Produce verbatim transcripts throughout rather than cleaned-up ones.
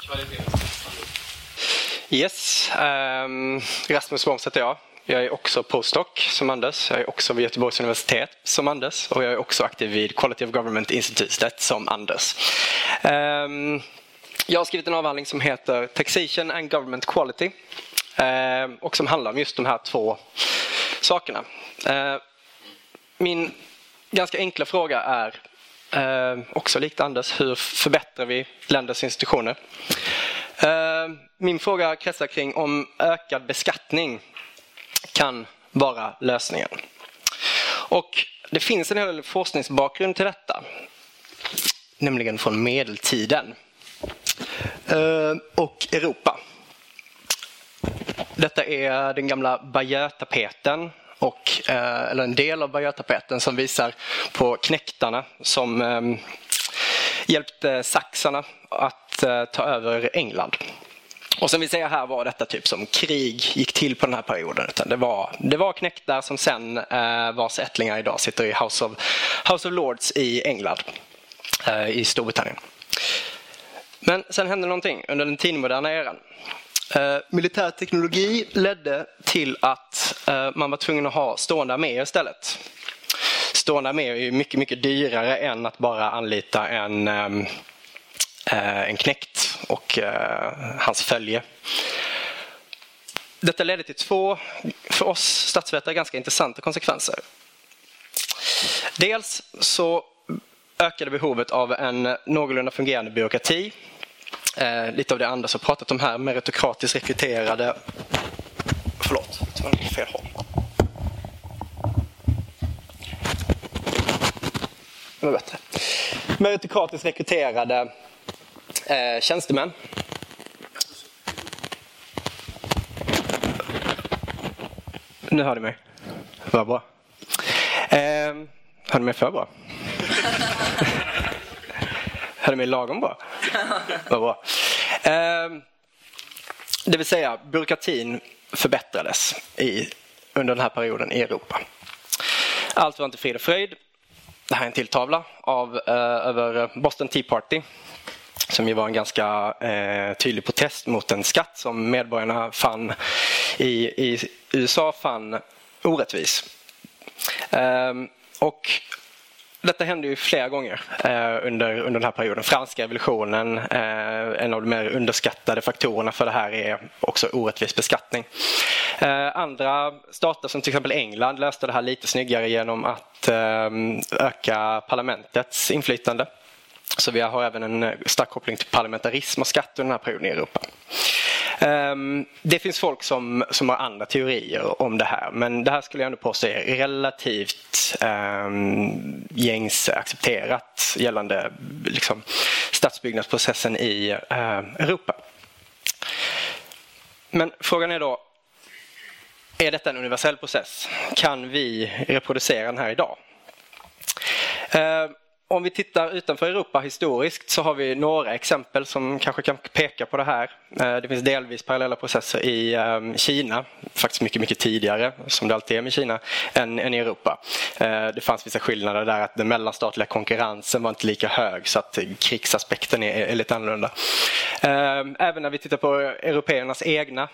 Yes, um, Rasmus Worms heter jag. Jag är också postdoc som Anders. Jag är också vid Göteborgs universitet som Anders. Och jag är också aktiv vid Quality of Government Institute som Anders. Um, jag har skrivit en avhandling som heter Taxation and Government Quality. Uh, och som handlar om just de här två sakerna. Uh, min ganska enkla fråga är uh, också likt Anders. Hur förbättrar vi länders institutioner? Uh, min fråga kretsar kring om ökad beskattning kan vara lösningen. Och det finns en hel del forskningsbakgrund till detta. Nämligen från medeltiden. Uh, och Europa. Detta är den gamla Bayeux-tapeten. Och, uh, eller en del av Bayeux-tapeten som visar på knektarna som um, hjälpte saxarna att uh, ta över England. Och som vi säger här var detta typ som krig gick till på den här perioden. Utan det var, det var knektar som sen uh, vars ättlingar idag sitter i House of, House of Lords i England. Uh, I Storbritannien. Men sen hände någonting under den tidigmoderna eran. Uh, militär teknologi ledde till att uh, man var tvungen att ha stående arméer istället. Stående arméer är ju mycket, mycket dyrare än att bara anlita en, um, uh, en knekt och uh, hans följe. Detta ledde till två, för oss statsvetare, ganska intressanta konsekvenser. Dels så ökade behovet av en någorlunda fungerande byråkrati. Eh, lite av det Anders har pratat om här, meritokratiskt rekryterade... Förlåt, det var lite fel håll. Det var bättre. Meritokratiskt rekryterade eh, tjänstemän. Nu hör du mig. Vad bra. Eh, hör du mig för bra? Hör du mig lagom bra? Vad bra. Eh, det vill säga, byråkratin förbättrades i, under den här perioden i Europa. Allt var inte frid och fröjd. Det här är en tilltavla av, eh, över Boston Tea Party. Som ju var en ganska eh, tydlig protest mot en skatt som medborgarna fann i, i U S A fann orättvis. Eh, och detta hände ju flera gånger eh, under, under den här perioden. Franska revolutionen, eh, en av de mer underskattade faktorerna för det här är också orättvis beskattning. Eh, andra stater som till exempel England löste det här lite snyggare genom att eh, öka parlamentets inflytande. Så vi har även en stark koppling till parlamentarism och skatt under den här perioden i Europa. Um, det finns folk som, som har andra teorier om det här, men det här skulle jag ändå påstå är relativt um, gängs accepterat gällande liksom, stadsbyggnadsprocessen i uh, Europa. Men frågan är då, är detta en universell process? Kan vi reproducera den här idag? Uh, Om vi tittar utanför Europa historiskt så har vi några exempel som kanske kan peka på det här. Det finns delvis parallella processer i Kina, faktiskt mycket, mycket tidigare, som det alltid är med Kina, än, än i Europa. Det fanns vissa skillnader där att den mellanstatliga konkurrensen var inte lika hög så att krigsaspekten är, är lite annorlunda. Även när vi tittar på européernas egna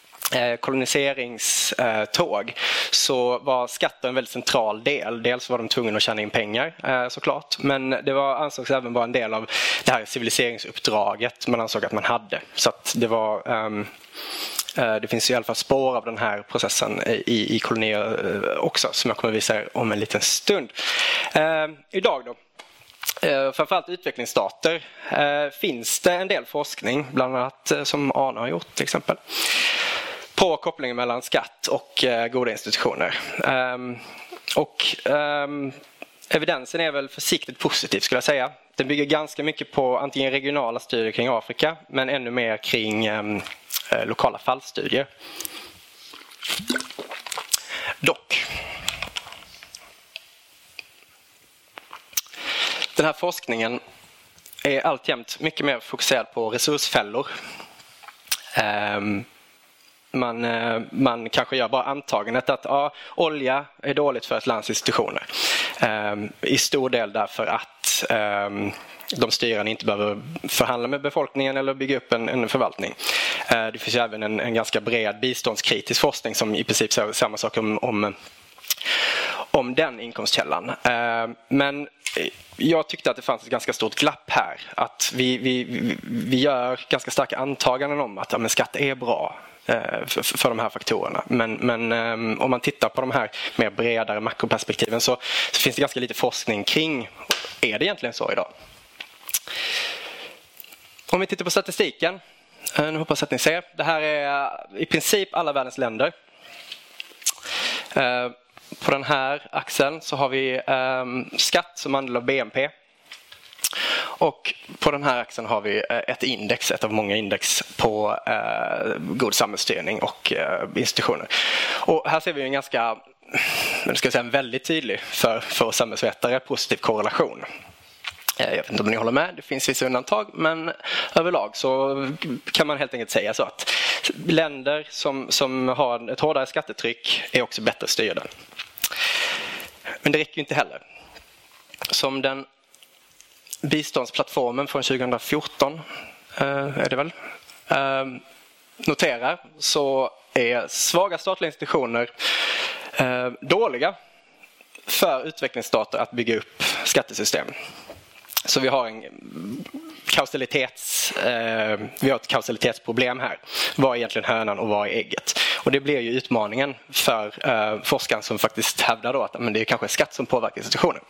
koloniseringståg så var skatten en väldigt central del. Dels var de tvungna att tjäna in pengar såklart, men det var, ansågs även vara en del av det här civiliseringsuppdraget man ansåg att man hade. Så att det var um, det finns i alla fall spår av den här processen i, i kolonier också som jag kommer att visa er om en liten stund. Uh, idag då Uh, framförallt utvecklingsstater uh, finns det en del forskning, bland annat uh, som Arne har gjort till exempel, på kopplingen mellan skatt och uh, goda institutioner. Um, och um, evidensen är väl försiktigt positiv skulle jag säga. Den bygger ganska mycket på antingen regionala studier kring Afrika, men ännu mer kring um, uh, lokala fallstudier. Dock. Den här forskningen är alltjämt mycket mer fokuserad på resursfällor. Um, Man, man kanske gör bara antagandet att ja, olja är dåligt för ett lands institutioner. Um, I stor del därför att um, de styrande inte behöver förhandla med befolkningen eller bygga upp en, en förvaltning. Det finns även en, en ganska bred biståndskritisk forskning som i princip säger samma sak om, om, om den inkomstkällan. Men jag tyckte att det fanns ett ganska stort glapp här. Att vi, vi, vi gör ganska starka antaganden om att ja, men skatt är bra för, för de här faktorerna. Men, men om man tittar på de här mer bredare makroperspektiven så, så finns det ganska lite forskning kring, är det egentligen så idag? Om vi tittar på statistiken, nu hoppas jag att ni ser. Det här är i princip alla världens länder. På den här axeln så har vi skatt som andel av B N P. Och på den här axeln har vi ett index, ett av många index på god samhällsstyrning och institutioner. Och här ser vi en ganska, men ska jag säga, en väldigt tydlig för, för oss samhällsvetare positiv korrelation. Jag vet inte om ni håller med, det finns vissa undantag, men överlag så kan man helt enkelt säga så att länder som, som har ett hårdare skattetryck är också bättre styrda. Men det räcker ju inte heller. Som den biståndsplattformen från tjugo fjorton är det väl, noterar, så är svaga statliga institutioner dåliga för utvecklingsstater att bygga upp skattesystem. Så vi har en kausalitets, eh, vi har ett kausalitetsproblem här. Vad är egentligen hönan och vad är ägget? Och det blir ju utmaningen för eh, forskaren som faktiskt hävdar då att men det är kanske skatt som påverkar institutionen.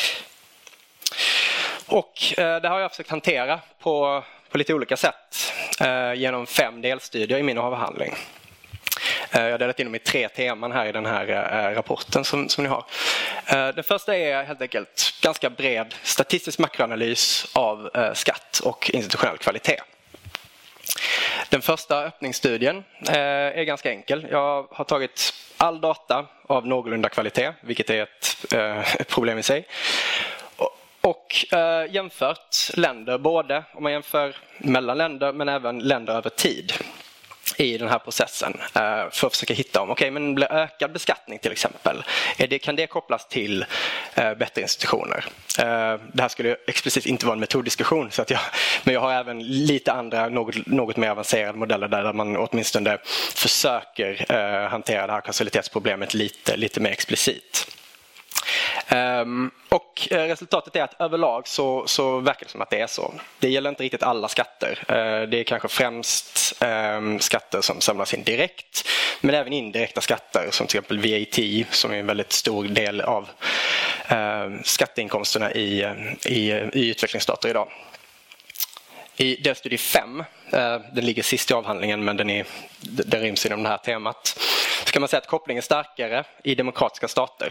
Och eh, det har jag försökt hantera på, på lite olika sätt eh, genom fem delstudier i min avhandling. Jag har delat in dem i tre teman här i den här rapporten som, som ni har. Den första är helt enkelt ganska bred statistisk makroanalys av skatt och institutionell kvalitet. Den första öppningsstudien är ganska enkel. Jag har tagit all data av någorlunda kvalitet, vilket är ett, ett problem i sig. Och jämfört länder, både om man jämför mellan länder men även länder över tid i den här processen för att försöka hitta om okej, okay, men blir ökad beskattning till exempel, är det, kan det kopplas till uh, bättre institutioner? Uh, det här skulle explicit inte vara en metoddiskussion, så att jag, men jag har även lite andra något, något mer avancerade modeller där man åtminstone försöker uh, hantera det här kausalitetsproblemet lite, lite mer explicit. Um, och resultatet är att överlag så, så verkar det som att det är så. Det gäller inte riktigt alla skatter. Uh, det är kanske främst um, skatter som samlas in direkt, men även indirekta skatter som till exempel V A T, som är en väldigt stor del av uh, skatteinkomsterna i, i, i utvecklingsstater idag. I delstudie fem, uh, den ligger sist i avhandlingen men den, är, den ryms inom det här temat, så kan man säga att kopplingen är starkare i demokratiska stater.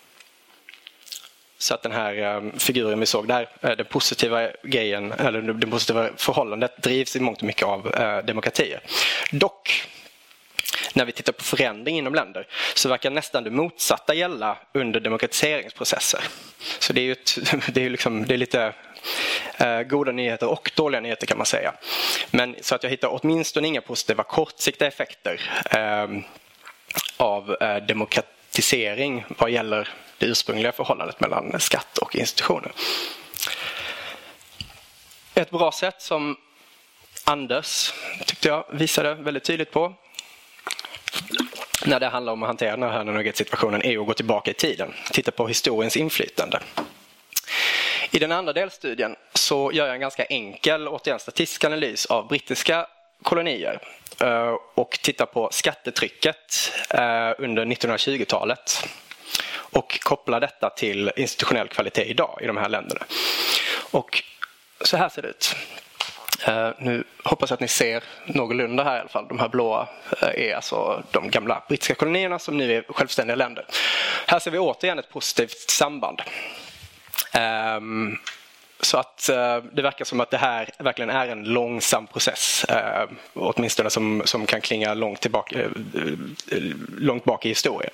Så att den här figuren vi såg där, den positiva grejen, eller det positiva förhållandet drivs i mångt och mycket av demokratier. Dock, när vi tittar på förändring inom länder så verkar nästan det motsatta gälla under demokratiseringsprocesser. Så det är ju ett, det är liksom, det är lite eh, goda nyheter och dåliga nyheter kan man säga. Men så att jag hittar åtminstone inga positiva kortsiktiga effekter eh, av eh, demokratisering vad gäller det ursprungliga förhållandet mellan skatt och institutioner. Ett bra sätt som Anders tyckte jag visade väldigt tydligt på när det handlar om att hantera den här hönan och ägget-situationen är att gå tillbaka i tiden. Titta på historiens inflytande. I den andra delstudien så gör jag en ganska enkel återigen statistisk analys av brittiska kolonier och tittar på skattetrycket under nittonhundratjugotalet. Och koppla detta till institutionell kvalitet idag i de här länderna. Och så här ser det ut. Uh, nu hoppas jag att ni ser någorlunda här i alla fall. De här blåa uh, är alltså de gamla brittiska kolonierna som nu är självständiga länder. Här ser vi återigen ett positivt samband. Um, så att uh, det verkar som att det här verkligen är en långsam process. Uh, åtminstone som, som kan klinga långt, tillbaka, uh, långt bak i historien.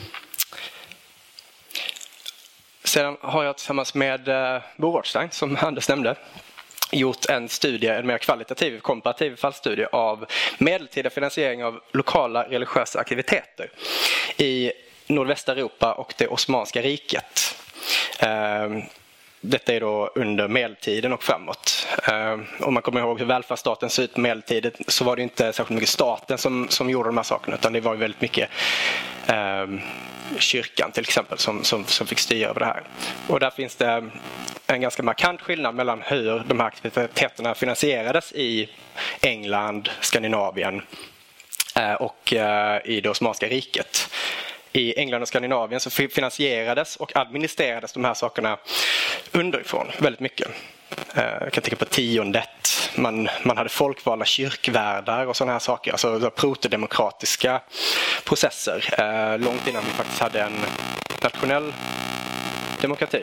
Sedan har jag tillsammans med Bo Rothstein, som Anders nämnde, gjort en studie, en mer kvalitativ, komparativ fallstudie av medeltida finansiering av lokala religiösa aktiviteter i nordvästra Europa och det Osmanska riket. detta är då under medeltiden och framåt. Eh, om man kommer ihåg hur välfärdsstaten ser ut på medeltiden så var det inte särskilt mycket staten som, som gjorde de här sakerna, utan det var ju väldigt mycket eh, kyrkan till exempel som, som, som fick styra över det här. Och där finns det en ganska markant skillnad mellan hur de här aktiviteterna finansierades i England, Skandinavien eh, och eh, i det Osmanska riket. I England och Skandinavien så finansierades och administrerades de här sakerna underifrån väldigt mycket. Jag kan tänka på tiondet. Man, man hade folkvalda kyrkvärdar och sådana här saker. Alltså protodemokratiska processer. Långt innan vi faktiskt hade en nationell demokrati.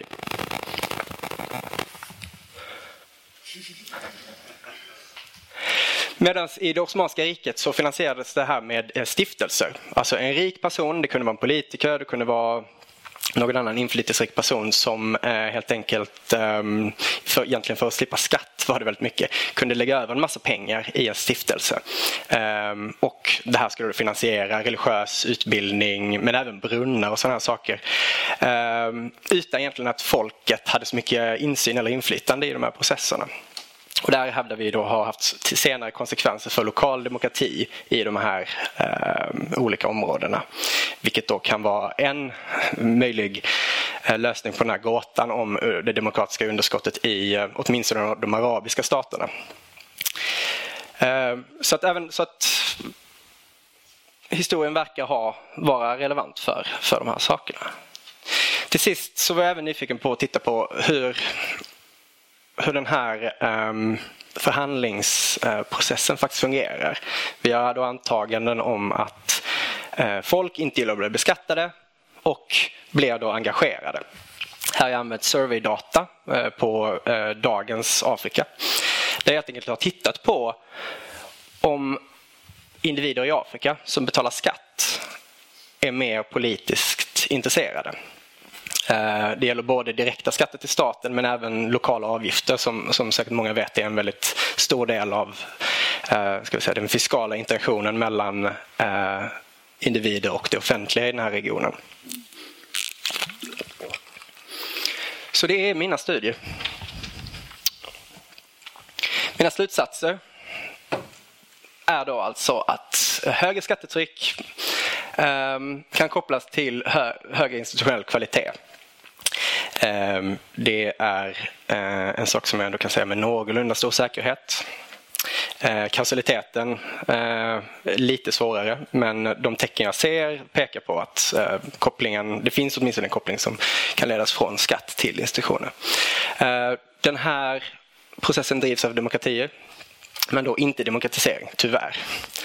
Medan i det Osmanska riket så finansierades det här med stiftelser. Alltså en rik person, det kunde vara en politiker, det kunde vara någon annan inflytelserik person som eh, helt enkelt, eh, för, egentligen för att slippa skatt var det väldigt mycket, kunde lägga över en massa pengar i en stiftelse. Eh, och det här skulle då finansiera religiös utbildning men även brunnar och sådana här saker. Eh, utan egentligen att folket hade så mycket insyn eller inflytande i de här processerna. Och där hävdar vi då har haft senare konsekvenser för lokal demokrati i de här eh, olika områdena. Vilket då kan vara en möjlig eh, lösning på den här gåtan om det demokratiska underskottet i eh, åtminstone de arabiska staterna. Eh, så att även så att historien verkar ha vara relevant för, för de här sakerna. Till sist så var jag även nyfiken på att titta på hur hur den här um, förhandlingsprocessen uh, faktiskt fungerar. Vi har då antaganden om att uh, folk inte gillar att bli beskattade och blir då engagerade. Här har jag använt surveydata uh, på uh, dagens Afrika. Där jag helt enkelt har tittat på om individer i Afrika som betalar skatt är mer politiskt intresserade. Det gäller både direkta skatter till staten men även lokala avgifter som, som säkert många vet är en väldigt stor del av eh, ska vi säga, den fiskala interaktionen mellan eh, individer och det offentliga i den här regionen. Så det är mina studier. Mina slutsatser är då alltså att högre skattetryck eh, kan kopplas till hö, högre institutionell kvalitet. Det är en sak som jag ändå kan säga med någorlunda stor säkerhet. Kausaliteten är lite svårare, men de tecken jag ser pekar på att kopplingen, det finns åtminstone en koppling som kan ledas från skatt till institutioner. Den här processen drivs av demokratier, men då inte demokratisering, tyvärr.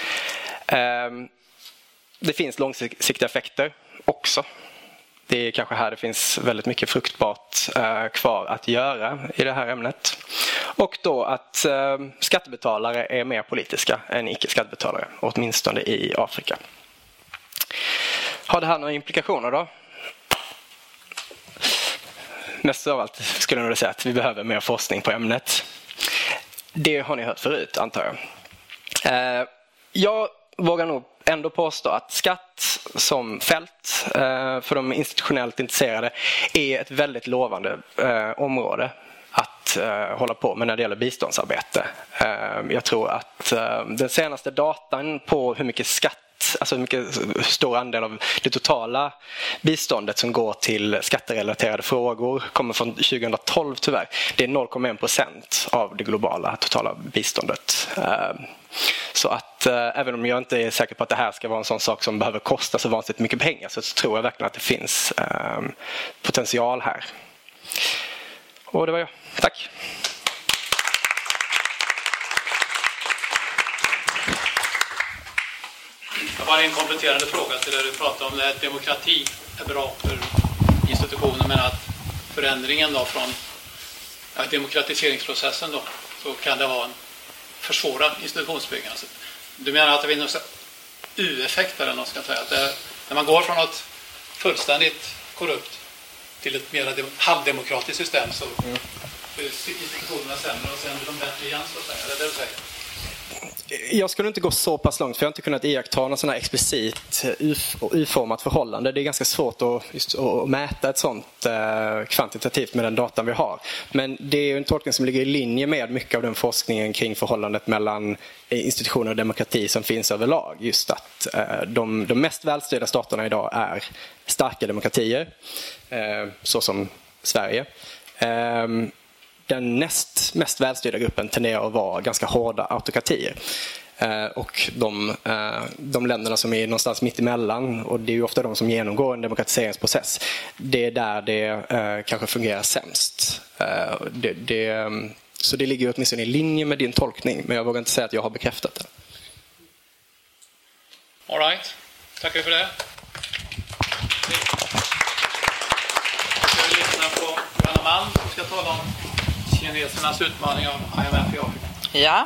Det finns långsiktiga effekter också. Det är kanske här det finns väldigt mycket fruktbart eh, kvar att göra i det här ämnet. Och då att eh, skattebetalare är mer politiska än icke-skattebetalare, åtminstone i Afrika. Har det här några implikationer då? Mest av allt skulle jag nog säga att vi behöver mer forskning på ämnet. Det har ni hört förut, antar jag. Eh, jag vågar nog ändå påstå att skatt som fält eh, för de institutionellt intresserade är ett väldigt lovande eh, område att eh, hålla på med när det gäller biståndsarbete. Eh, jag tror att eh, den senaste datan på hur mycket skatt, alltså hur mycket hur stor andel av det totala biståndet som går till skatterelaterade frågor kommer från tjugohundratolv tyvärr. Det är noll komma en procent av det globala totala biståndet. Eh, Så att eh, även om jag inte är säker på att det här ska vara en sån sak som behöver kosta så vansinnigt mycket pengar, så tror jag verkligen att det finns eh, potential här. Och det var jag. Tack. Jag har en kompletterande fråga till det du pratade om, att demokrati är bra för institutioner, men att förändringen då från ja, demokratiseringsprocessen då, så kan det vara en försvåra institutionsbyggandet. Du menar att det finns någon U-effekt eller något, ska jag säga, att det, när man går från något fullständigt korrupt till ett mer halvdemokratiskt system så mm. institutionerna sämre och sen blir de bättre igen, så att säga. Det är det du säger. jag skulle inte gå så pass långt, för jag har inte kunnat iaktta någon sån här explicit utformat förhållande. Det är ganska svårt att, just, att mäta ett sånt eh, kvantitativt med den datan vi har. Men det är en tolkning som ligger i linje med mycket av den forskningen kring förhållandet mellan institutioner och demokrati som finns överlag. Just att eh, de, de mest välstyrda staterna idag är starka demokratier, eh, så som Sverige. Eh, Den näst mest välstyrda gruppen tenderar att vara ganska hårda autokratier. Eh, och de, eh, de länderna som är någonstans mitt emellan, och det är ju ofta de som genomgår en demokratiseringsprocess, det är där det eh, kanske fungerar sämst. Eh, det, det, så det ligger åtminstone i linje med din tolkning, men jag vågar inte säga att jag har bekräftat det. All right. Tackar för det. Jag vill lyssna på Johanna Malm som ska tala om kinesernas utmaning av I M F i Afrika. Ja.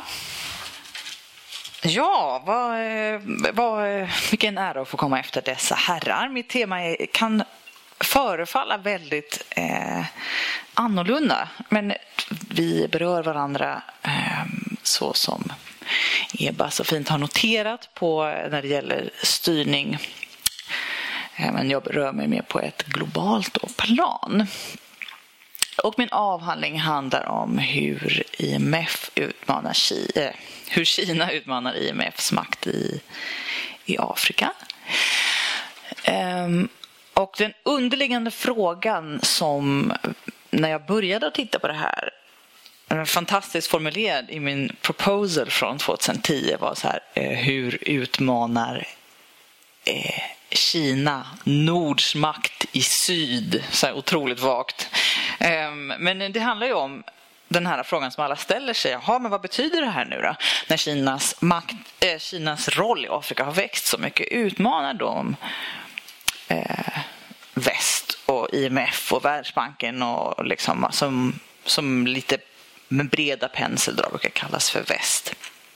Ja, vad, vad, vilken ära att få komma efter dessa herrar. Mitt tema är, kan förefalla väldigt eh, annorlunda, men vi berör varandra eh, så som Eba så fint har noterat på när det gäller styrning. Eh, men jag rör mig mer på ett globalt plan. Och min avhandling handlar om hur I M F utmanar Kina, hur Kina utmanar I M F:s makt i, i Afrika. Um, och den underliggande frågan som när jag började att titta på det här, fantastiskt formulerad i min proposal från tjugohundratio, var så här: eh, hur utmanar eh, Kina Nords makt i syd? Så här otroligt vagt. Um, men det handlar ju om den här frågan som alla ställer sig. Jaha, men vad betyder det här nu då? När Kinas, makt, eh, Kinas roll i Afrika har växt så mycket, utmanar de eh, väst och I M F och Världsbanken och liksom, som, som lite med breda penseldrag brukar kallas för väst.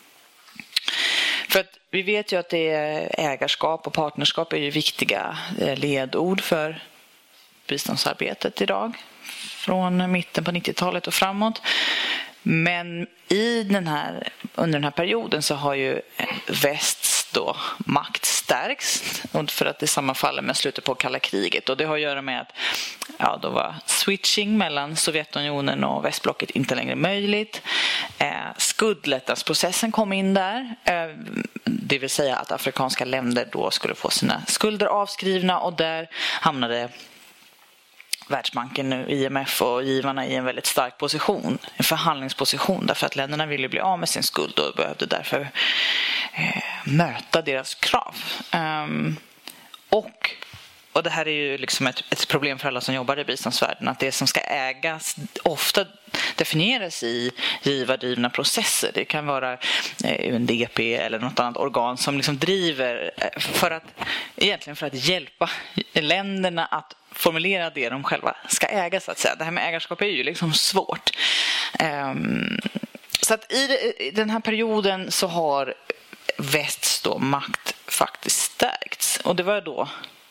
För att vi vet ju att det är ägarskap och partnerskap är ju viktiga ledord för biståndsarbetet idag, från mitten på nittiotalet och framåt. Men i den här, under den här perioden så har ju västs då makt stärks, för att det sammanfaller med slutet på kalla kriget. Och det har att göra med att ja, då var switching mellan Sovjetunionen och västblocket inte längre möjligt. Eh, skuldlättnadsprocessen kom in där. Eh, det vill säga att afrikanska länder då skulle få sina skulder avskrivna, och där hamnade Världsbanken, I M F och givarna i en väldigt stark position, en förhandlingsposition, därför att länderna ville bli av med sin skuld och behövde därför eh, möta deras krav. Um, och, och det här är ju liksom ett, ett problem för alla som jobbar i biståndsvärlden, att det som ska ägas ofta definieras i givardrivna processer. Det kan vara U N D P eller något annat organ som liksom driver för att, egentligen för att hjälpa länderna att formulera det de själva ska äga, så att säga. Det här med ägarskap är ju liksom svårt. Um, så att i, i den här perioden så har västs då makt faktiskt stärkts. Och det var då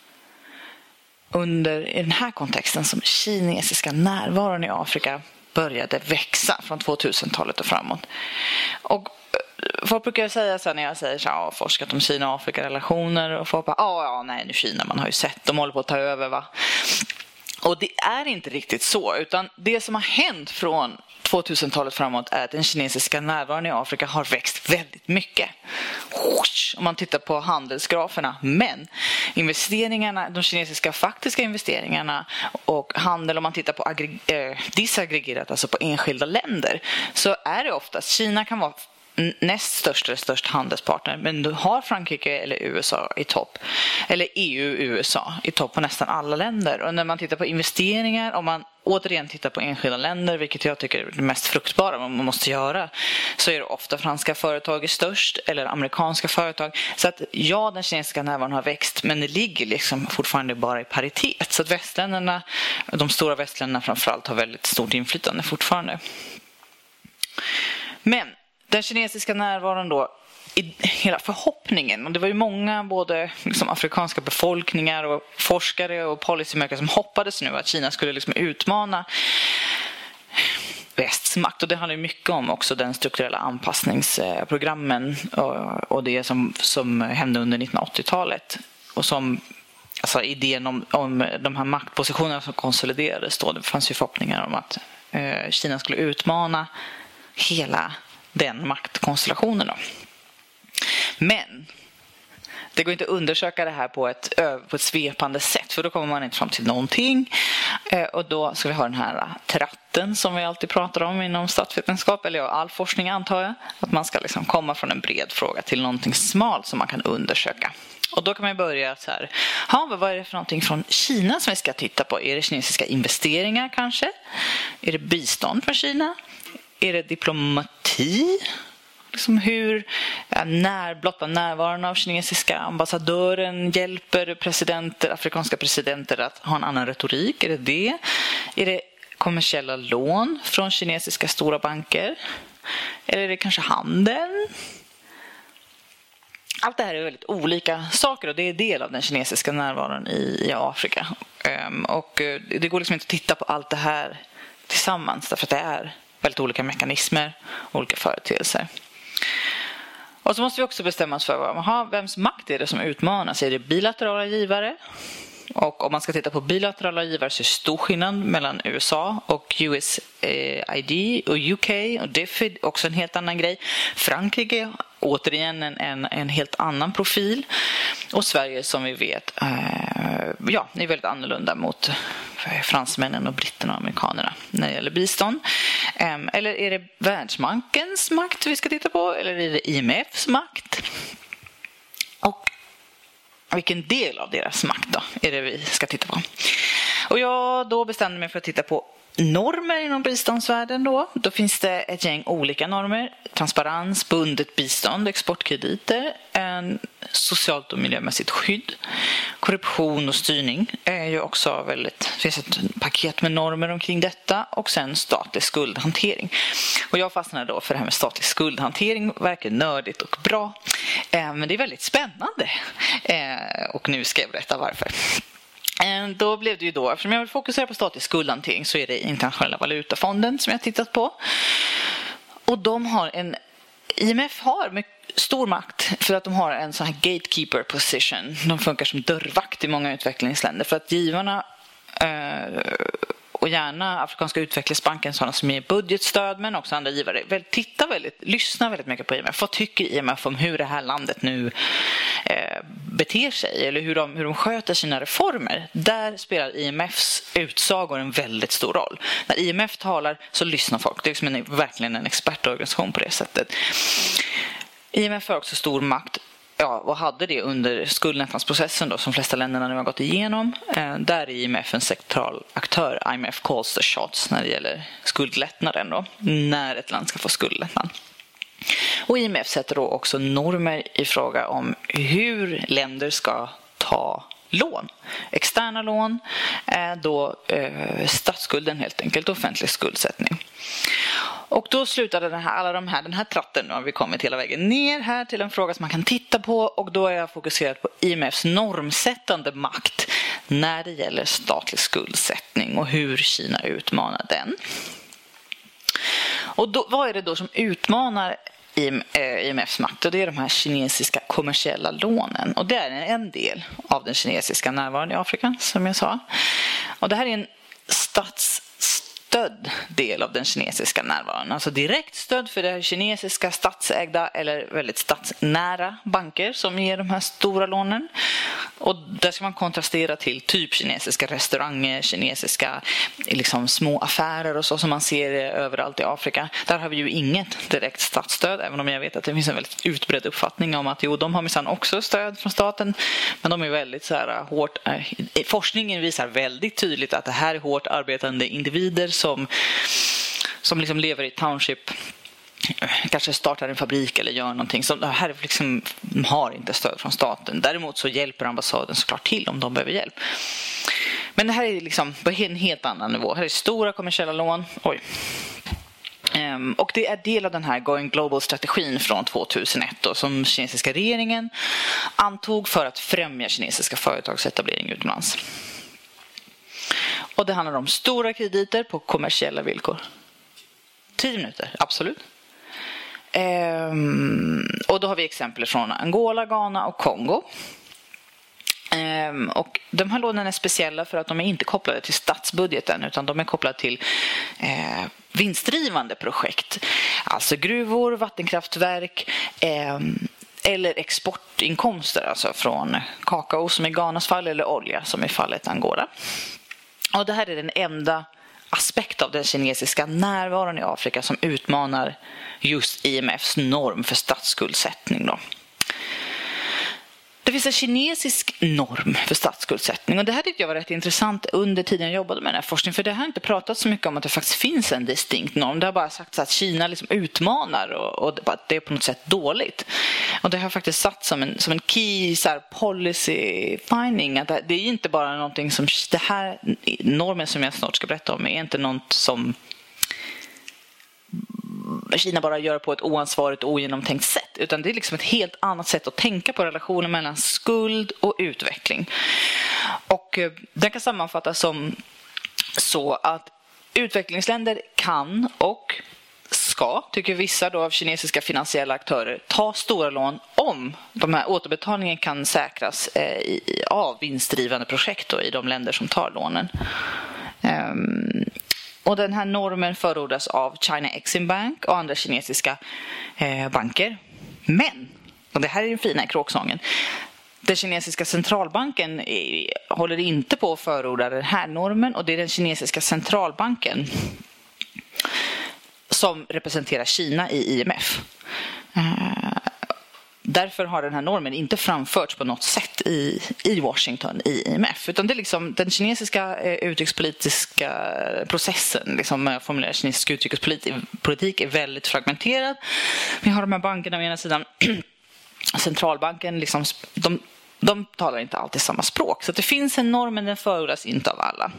under i den här kontexten som kinesiska närvaron i Afrika började växa från tvåtusentalet och framåt. Och folk brukar säga så här, när jag säger så här, jag har forskat om Kina och Afrika-relationer, och folk bara, ja, ja, nej, nu Kina, man har ju sett, de håller på att ta över, va? Och det är inte riktigt så, utan det som har hänt från tvåtusentalet framåt är att den kinesiska närvaron i Afrika har växt väldigt mycket. Om man tittar på handelsgraferna. Men investeringarna, de kinesiska faktiska investeringarna och handel, om man tittar på aggre- eh, disaggregerat, alltså på enskilda länder, så är det oftast, Kina kan vara näst största störst handelspartner, men du har Frankrike eller U S A i topp, eller E U U S A i topp på nästan alla länder. Och när man tittar på investeringar, om man återigen tittar på enskilda länder, vilket jag tycker är det mest fruktbara man måste göra, så är det ofta franska företag är störst eller amerikanska företag. Så att ja, den kinesiska närvaron har växt, men det ligger liksom fortfarande bara i paritet. Så att västländerna, de stora västländerna framförallt, har väldigt stort inflytande fortfarande. Men den kinesiska närvaron då, i hela förhoppningen, och det var ju många både liksom afrikanska befolkningar och forskare och policymakers som hoppades nu att Kina skulle liksom utmana västs makt. Och det handlar mycket om också den strukturella anpassningsprogrammen och, och det som, som hände under nittonhundraåttiotalet. Och som, alltså idén om, om de här maktpositionerna som konsoliderades då, det fanns ju förhoppningar om att eh, Kina skulle utmana hela den maktkonstellationen då. Men det går inte att undersöka det här på ett, på ett svepande sätt, för då kommer man inte fram till någonting. Och då ska vi ha den här tratten som vi alltid pratar om inom statsvetenskap, eller all forskning antar jag. Att man ska liksom komma från en bred fråga till någonting smalt som man kan undersöka. Och då kan man börja så här, ja, vad är det för någonting från Kina som vi ska titta på? Är det kinesiska investeringar kanske? Är det bistånd från Kina? Är det diplomati? Liksom hur ja, när, blotta närvaron av kinesiska ambassadören hjälper presidenter, afrikanska presidenter att ha en annan retorik? Är det det? Är det kommersiella lån från kinesiska stora banker? Eller är det kanske handeln? Allt det här är väldigt olika saker och det är del av den kinesiska närvaron i, i Afrika. Um, och det går liksom inte att titta på allt det här tillsammans därför att det är väldigt olika mekanismer, olika företeelser. Och så måste vi också bestämma oss för aha, vems makt är det som utmanas. Är det bilaterala givare? Och om man ska titta på bilaterala givare så är det stor skillnad mellan U S A och U S A I D och U K och D F I D, också en helt annan grej. Frankrike, återigen en, en, en helt annan profil. Och Sverige som vi vet eh, ja, är väldigt annorlunda mot fransmännen och britterna och amerikanerna när det gäller bistånd. Eh, eller är det Världsbankens makt vi ska titta på? Eller är det I M F:s makt? Och vilken del av deras makt då är det vi ska titta på? Och jag då bestämde mig för att titta på normer inom biståndsvärlden då. Då finns det ett gäng olika normer. Transparens, bundet bistånd, exportkrediter, en socialt och miljömässigt skydd, korruption och styrning är ju också väldigt, det finns ett paket med normer omkring detta och sen statlig skuldhantering. Och jag fastnade då för det här med statlig skuldhantering, verkar nördigt och bra. Men det är väldigt spännande och nu ska jag berätta varför. Då blev det ju då, eftersom jag vill fokusera på statlig skuldhantering så är det internationella valutafonden som jag har tittat på. Och de har en, I M F har mycket stor makt för att de har en sån här gatekeeper position. De funkar som dörrvakt i många utvecklingsländer för att givarna eh, och gärna Afrikanska utvecklingsbanken, sådana som ger budgetstöd men också andra givare, väl, tittar väldigt, lyssnar väldigt mycket på I M F. Vad tycker I M F om hur det här landet nu eh, beter sig eller hur de, hur de sköter sina reformer? Där spelar I M F:s utsagor en väldigt stor roll. När I M F talar så lyssnar folk. Det är liksom en, verkligen en expertorganisation på det sättet. I M F har också stor makt. Ja, och hade det under skuldlättnadsprocessen då, som flesta länderna nu har gått igenom. Eh, där är I M F en central aktör. I M F calls the shots när det gäller skuldlättnaden då, när ett land ska få skuldlättnad. Och I M F sätter då också normer i fråga om hur länder ska ta lån. Externa lån, eh, då eh, statsskulden helt enkelt, offentlig skuldsättning. Och då slutade den här, alla de här, den här tratten, nu har vi kommit hela vägen ner här till en fråga som man kan titta på och då är jag fokuserad på I M F:s normsättande makt när det gäller statlig skuldsättning och hur Kina utmanar den. Och då, vad är det då som utmanar I M F:s makt? Och det är de här kinesiska kommersiella lånen och det är en del av den kinesiska närvaron i Afrika som jag sa. Och det här är en stats stöd del av den kinesiska närvaron. Alltså direkt stöd för det kinesiska statsägda eller väldigt statsnära banker som ger de här stora lånen. Och där ska man kontrastera till typ kinesiska restauranger, kinesiska liksom, små affärer och så som man ser överallt i Afrika. Där har vi ju inget direkt statsstöd, även om jag vet att det finns en väldigt utbredd uppfattning om att jo, de har minsann också stöd från staten, men de är väldigt så här hårt. Forskningen visar väldigt tydligt att det här är hårt arbetande individer som, som liksom lever i township, kanske startar en fabrik eller gör någonting som här liksom har inte stöd från staten. Däremot så hjälper ambassaden såklart till om de behöver hjälp. Men det här är liksom på en helt annan nivå. Här är stora kommersiella lån. Oj. Um, och det är del av den här Going Global-strategin från tjugohundraett då, som kinesiska regeringen antog för att främja kinesiska företagsetablering utomlands. Och det handlar om stora krediter på kommersiella villkor. Tio minuter, absolut. Ehm, och då har vi exempel från Angola, Ghana och Kongo. Ehm, och de här lånen är speciella för att de är inte kopplade till statsbudgeten, utan de är kopplade till eh, vinstdrivande projekt. Alltså gruvor, vattenkraftverk eh, eller exportinkomster, alltså från kakao som i Ghanas fall eller olja som i fallet Angola. Och det här är den enda aspekt av den kinesiska närvaron i Afrika som utmanar just I M F:s norm för statsskuldsättning då. Det finns en kinesisk norm för statsskuldsättning, och det här tyckte jag var rätt intressant under tiden jag jobbade med den här forskningen, för det har inte pratat så mycket om att det faktiskt finns en distinkt norm. Det har bara sagt att Kina liksom utmanar och, och att det är på något sätt dåligt. Och det har faktiskt satt som en, som en key så här, policy finding, att det är inte bara någonting som det här normen som jag snart ska berätta om är inte något som Kina bara gör på ett oansvarigt och ogenomtänkt sätt, utan det är liksom ett helt annat sätt att tänka på relationen mellan skuld och utveckling. Och det kan sammanfattas som så att utvecklingsländer kan och ska, tycker vissa då av kinesiska finansiella aktörer, ta stora lån om de här återbetalningen kan säkras eh, i, av vinstdrivande projekt då, i de länder som tar lånen. Um, Och den här normen förordas av China Exim Bank och andra kinesiska eh, banker. Men, och det här är den fina i kråksången, den kinesiska centralbanken är, håller inte på att förorda den här normen, och det är den kinesiska centralbanken som representerar Kina i I M F. Eh, Därför har den här normen inte framförts på något sätt i, i Washington, i I M F. Utan det är liksom den kinesiska eh, utrikespolitiska processen, liksom med formulerad kinesisk utrikespolitik är väldigt fragmenterad. Vi har de här bankerna å ena sidan, centralbanken, liksom, de, de talar inte alltid samma språk. Så det finns en norm, men den förordas inte av alla.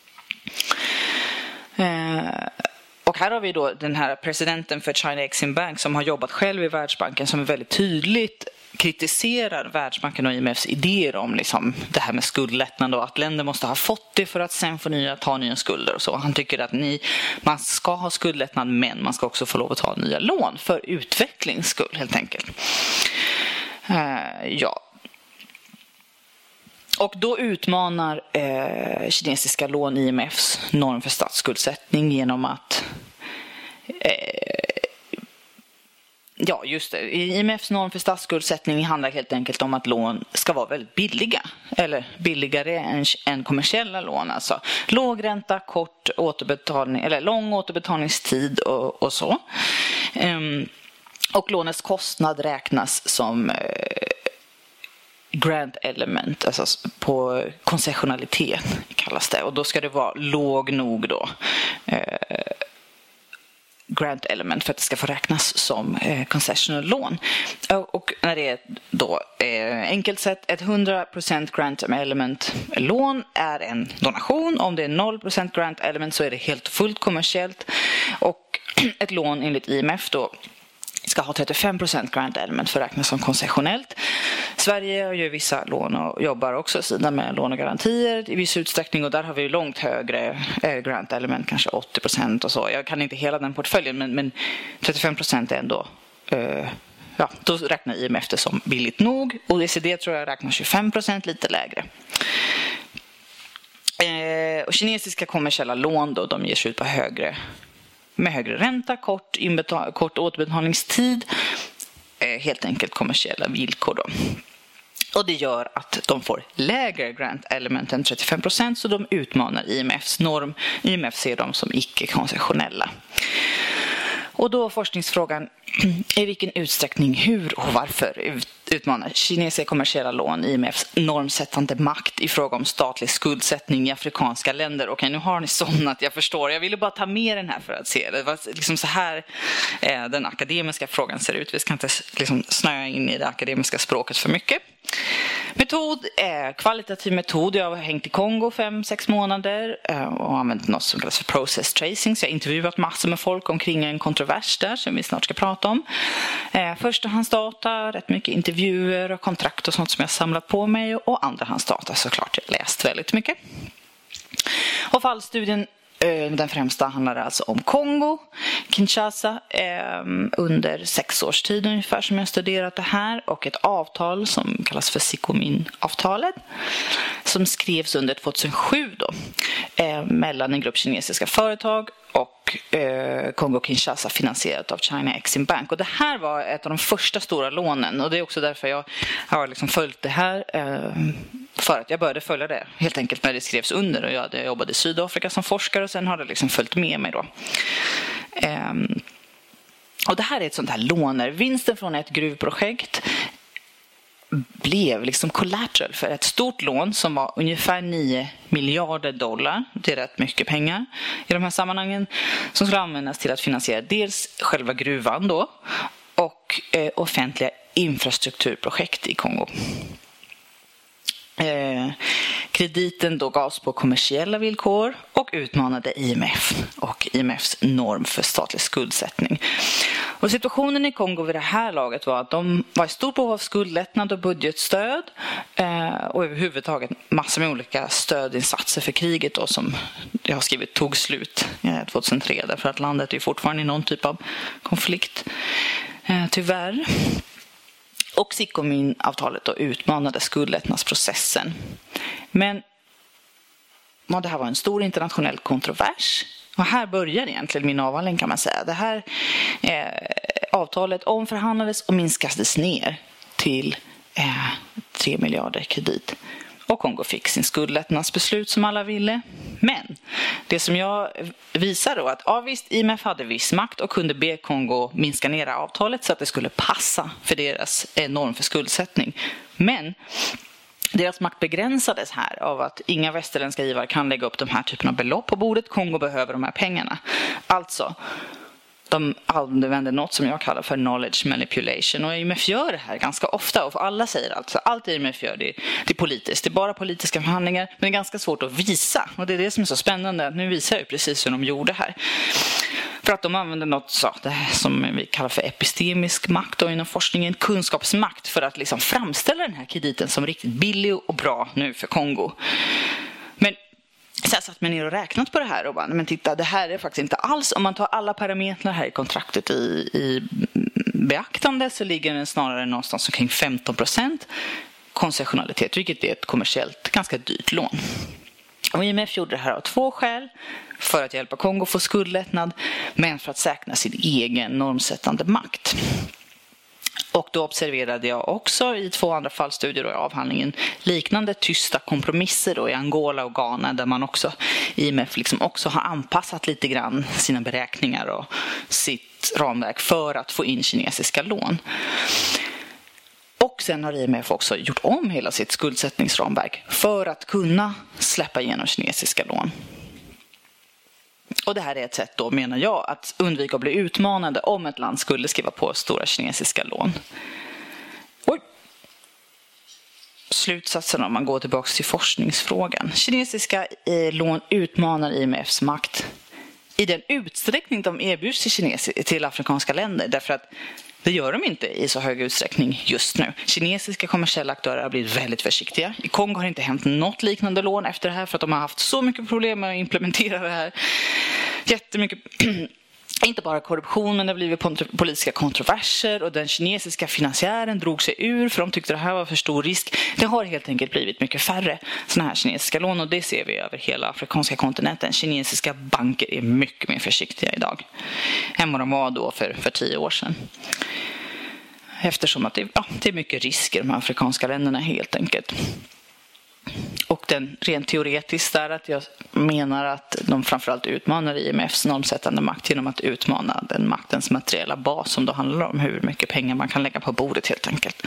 Eh, Och här har vi då den här presidenten för China Exim Bank som har jobbat själv i Världsbanken, som är väldigt tydligt kritiserar Världsbanken och I M F:s idéer om liksom det här med skuldlättnad och att länder måste ha fått det för att sen få nya, ta nya skulder och så. Han tycker att ni, man ska ha skuldlättnad, men man ska också få lov att ta nya lån för utvecklingsskull helt enkelt. Uh, ja. Och då utmanar eh, kinesiska lån I M F:s norm för statsskuldsättning genom att eh, ja just det, I M F:s norm för statsskuldsättning handlar helt enkelt om att lån ska vara väldigt billiga, eller billigare än, än kommersiella lån, alltså låg ränta, kort återbetalning eller lång återbetalningstid och, och så. Um, och lånets kostnad räknas som eh, grant element, alltså på koncessionalitet kallas det, och då ska det vara låg nog då eh, grant element för att det ska få räknas som eh, concessional lån. Och när det är då eh, enkelt sett ett hundra procent grant element lån är en donation, om det är noll procent grant element så är det helt fullt kommersiellt, och ett lån enligt I M F då ska ha trettiofem procent grant element för att räknas som koncessionellt. Sverige gör vissa lån och jobbar också sidan med lån och garantier i viss utsträckning, och där har vi långt högre grant element, kanske åttio procent och så. Jag kan inte hela den portföljen, men, men trettiofem procent är ändå eh, ja, då räknar I M F det som billigt nog. O E C D tror jag räknar tjugofem procent, lite lägre. Eh, och kinesiska kommersiella lån då, de ges ut på högre med högre ränta, kort, inbetal- kort återbetalningstid, eh, helt enkelt kommersiella villkor då. Och det gör att de får lägre grant element än trettiofem procent, så de utmanar I M F:s norm. I M F ser dem som icke-koncessionella. Och då forskningsfrågan, i vilken utsträckning, hur och varför utmanar kinesiska kommersiella lån I M F:s normsättande makt i fråga om statlig skuldsättning i afrikanska länder? Okej, nu har ni somnat, jag förstår. Jag ville bara ta med den här för att se. Det var liksom så här eh, den akademiska frågan ser ut. Vi ska inte liksom snöa in i det akademiska språket för mycket. Metod är kvalitativ metod. Jag har hängt i Kongo fem, sex månader och använt något som kallas för process tracing. Så jag har intervjuat massor med folk omkring en kontrovers där som vi snart ska prata om. Förstahandsdata, rätt mycket intervjuer och kontrakt och sånt som jag samlat på mig, och andrahandsdata såklart. Jag har läst väldigt mycket. Och fallstudien Den främsta handlar alltså om Kongo, Kinshasa, eh, under sex års tid ungefär som jag studerat det här, och ett avtal som kallas för Sikomin-avtalet som skrevs under tjugohundrasju då, eh, mellan en grupp kinesiska företag och eh, Kongo-Kinshasa finansierat av China Exim Bank. Och det här var ett av de första stora lånen, och det är också därför jag har liksom följt det här, eh, för att jag började följa det helt enkelt när det skrevs under, och jag hade jobbat i Sydafrika som forskare och sen har det liksom följt med mig då. Eh, och det här är ett sånt här lån. Vinsten från ett gruvprojekt blev liksom collateral för ett stort lån som var ungefär nio miljarder dollar. Det är rätt mycket pengar i de här sammanhangen, som skulle användas till att finansiera dels själva gruvan då och eh, offentliga infrastrukturprojekt i Kongo. Eh, krediten då gavs på kommersiella villkor och utmanade I M F och I M F:s norm för statlig skuldsättning. Och situationen i Kongo vid det här laget var att de var i stort behov av skuldlättnad och budgetstöd, eh, och överhuvudtaget massor med olika stödinsatser för kriget då, som jag har skrivit tog slut eh, tjugohundratre, därför att landet är fortfarande i någon typ av konflikt, eh, tyvärr. Och Sikomin-avtalet då utmanade skuldlättnadsprocessen. Men ja, det här var en stor internationell kontrovers. Och här börjar egentligen min avhandling, kan man säga. Det här eh, avtalet omförhandlades och minskades ner till eh, tre miljarder kredit. Och Kongo fick sin skuldlättnadsbeslut som alla ville. Men det som jag visar då att ja, visst, I M F hade viss makt och kunde be Kongo minska ner avtalet så att det skulle passa för deras norm för skuldsättning. Men deras makt begränsades här av att inga västerländska givare kan lägga upp de här typerna av belopp på bordet. Kongo behöver de här pengarna. Alltså, de använder något som jag kallar för knowledge manipulation. Och I M F gör det här ganska ofta. Och alla säger alltså, allt I M F gör det, det är politiskt. Det är bara politiska förhandlingar. Men det är ganska svårt att visa. Och det är det som är så spännande. Nu visar jag precis hur de gjorde här. För att de använder något så, det här som vi kallar för epistemisk makt och inom forskningen kunskapsmakt, för att liksom framställa den här krediten som riktigt billig och bra nu för Kongo. Men sen satt man ner och räknat på det här och bara, men titta, det här är faktiskt inte alls, om man tar alla parametrar här i kontraktet i, i beaktande, så ligger den snarare någonstans omkring femton procent koncessionalitet, vilket är ett kommersiellt ganska dyrt lån. Och I M F gjorde det här av två skäl: för att hjälpa Kongo få skuldlättnad, men för att säkra sin egen normsättande makt. Och då observerade jag också i två andra fallstudier och i avhandlingen liknande tysta kompromisser då i Angola och Ghana, där man också, I M F liksom också har anpassat lite grann sina beräkningar och sitt ramverk för att få in kinesiska lån. Och sen har I M F också gjort om hela sitt skuldsättningsramverk för att kunna släppa igenom kinesiska lån. Och det här är ett sätt då, menar jag, att undvika att bli utmanande om ett land skulle skriva på stora kinesiska lån. Oj. Slutsatsen om man går tillbaka till forskningsfrågan. Kinesiska lån utmanar I M F:s makt i den utsträckning de erbjuds till, kines- till afrikanska länder, därför att det gör de inte i så hög utsträckning just nu. Kinesiska kommersiella aktörer har blivit väldigt försiktiga. I Kongo har det inte hänt något liknande lån efter det här, för att de har haft så mycket problem med att implementera det här. Jättemycket, inte bara korruption, men det har blivit politiska kontroverser, och den kinesiska finansiären drog sig ur för de tyckte det här var för stor risk. Det har helt enkelt blivit mycket färre såna här kinesiska lån, och det ser vi över hela afrikanska kontinenten. Kinesiska banker är mycket mer försiktiga idag än vad de var då för, för tio år sedan. Eftersom att det, ja, det är mycket risker i de afrikanska länderna helt enkelt. Och den rent teoretiskt där att jag menar att de framförallt utmanar I M F:s normsättande makt genom att utmana den maktens materiella bas, som då handlar om hur mycket pengar man kan lägga på bordet helt enkelt.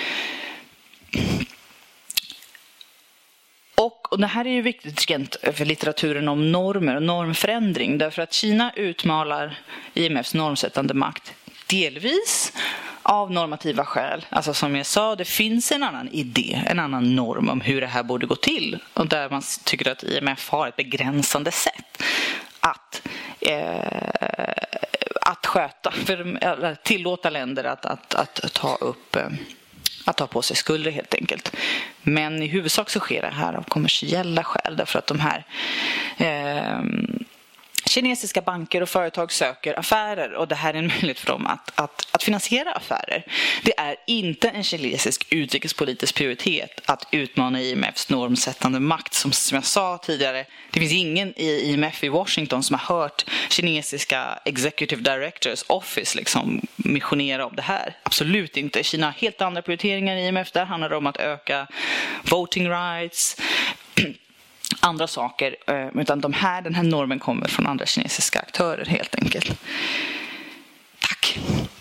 Och, och det här är ju viktigt för litteraturen om normer och normförändring, därför att Kina utmanar I M F:s normsättande makt delvis av normativa skäl. Alltså som jag sa, det finns en annan idé, en annan norm om hur det här borde gå till. Och där man tycker att I M F har ett begränsande sätt att, eh, att sköta, för, tillåta länder att, att, att ta upp, att ta på sig skulder helt enkelt. Men i huvudsak så sker det här av kommersiella skäl, därför att de här eh, kinesiska banker och företag söker affärer och det här är en möjlighet för dem att, att, att finansiera affärer. Det är inte en kinesisk utrikespolitisk prioritet att utmana I M F:s normsättande makt. Som, som jag sa tidigare, det finns ingen i I M F i Washington som har hört kinesiska executive directors office liksom missionera om det här. Absolut inte. Kina har helt andra prioriteringar i I M F. Där handlar det om att öka voting rights, andra saker, utan de här, den här normen kommer från andra kinesiska aktörer helt enkelt. Tack.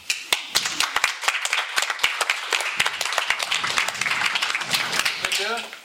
Tack.